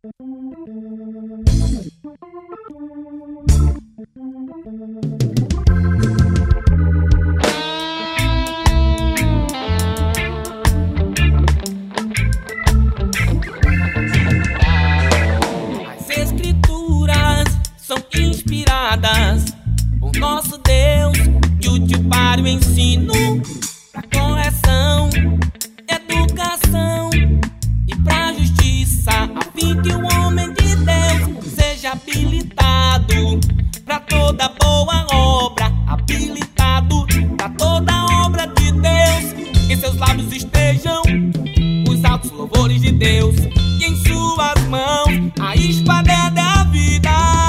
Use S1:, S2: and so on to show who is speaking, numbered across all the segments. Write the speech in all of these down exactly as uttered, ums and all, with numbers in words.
S1: As escrituras são inspiradas por nosso Deus e útil para o ensino, pra correção, educação e pra justiça, a fim que o homem de Deus seja habilitado pra toda boa obra, habilitado pra toda obra de Deus. Que em seus lábios estejam os altos louvores de Deus, e em suas mãos a espada da vida.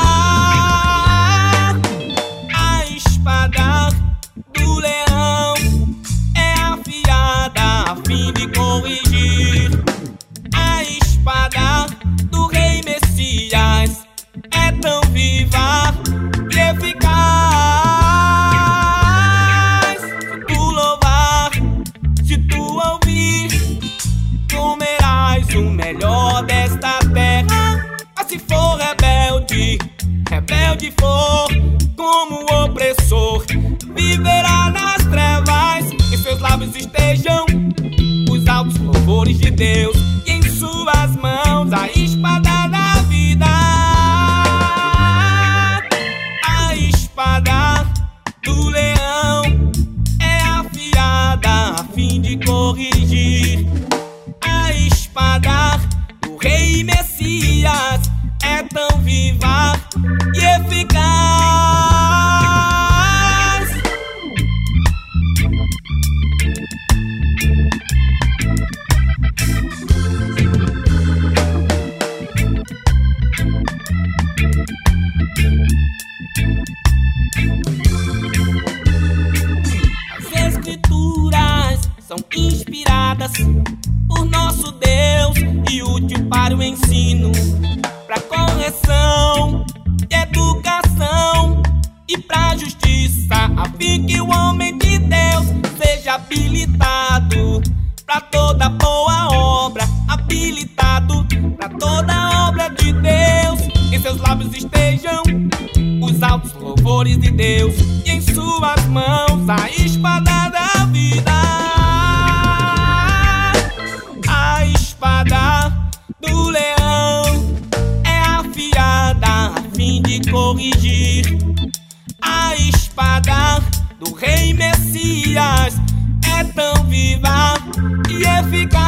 S1: A espada do leão é afiada a fim de corrigir. A espada do rei Messias é tão viva e eficaz. Se tu louvar, se tu ouvir, comerás o melhor desta terra. Mas se for rebelde, rebelde for como opressor, viverá nas trevas. Em seus lábios estejam os altos louvores de Deus, e em suas mãos a espada da vida. A espada do leão é afiada a fim de corrigir. A espada do rei Messias é tão viva e eficaz. As escrituras são inspiradas por nosso Deus e útil para o ensino, pra correção, educação e pra justiça, a fim que o homem de Deus seja habilitado pra toda boa obra, habilitado pra toda obra de Deus. Em seus lábios estejam os altos louvores de Deus, e em suas mãos a espada da vida. A espada do leão é afiada a fim de corrigir. A espada do rei Messias é tão viva e eficaz.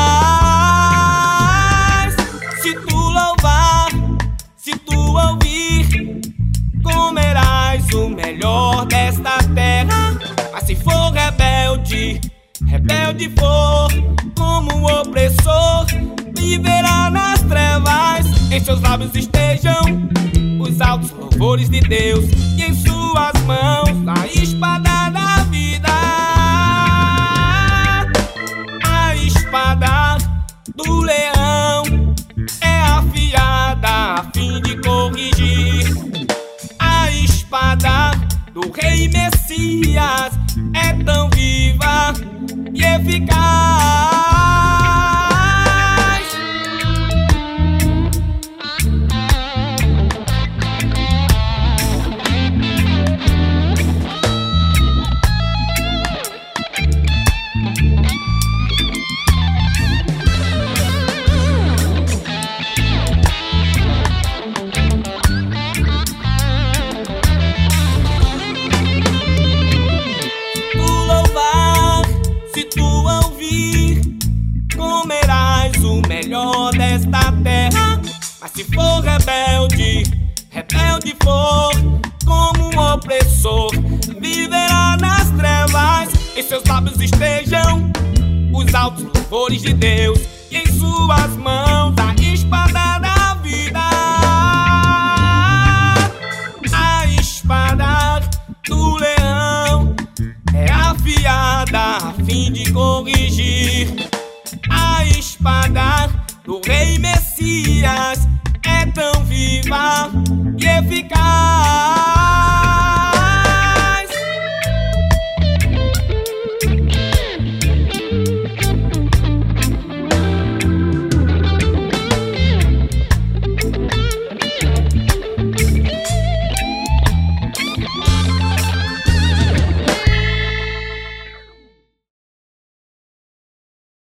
S1: Se tu louvar, se tu ouvir, comerás o melhor desta terra. Mas se for rebelde, rebelde for como opressor, viverá nas trevas. Em seus lábios estejam os altos louvores de Deus, e em suas mãos a espada da vida. A espada do leão é afiada a fim de corrigir. A espada do rei Messias é tão viva e eficaz. Se tu ouvir, comerás o melhor desta terra. Mas se for rebelde, rebelde for como um opressor, viverá nas trevas. Em seus lábios estejam os altos louvores de Deus, e em suas mãos a espada da vida. A espada do leão é afiada a fim de corrigir. A espada do rei